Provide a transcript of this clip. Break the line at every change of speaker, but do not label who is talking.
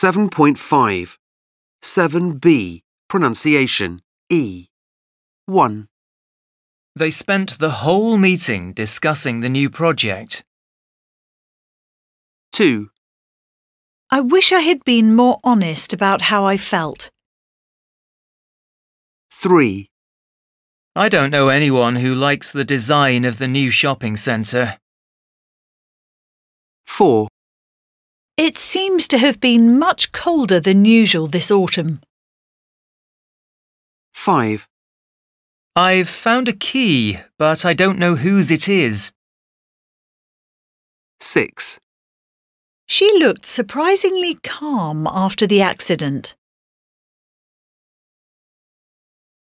7.5. 7b. Pronunciation. E. 1.
They spent the whole meeting discussing the new project.
2.
I wish I had been more honest about how I felt.
3.
I don't know anyone who likes the design of the new shopping centre.
4.
It seems to have been much colder than usual this autumn.
5.
I've found a key, but I don't know whose it is.
6.
She looked surprisingly calm after the accident.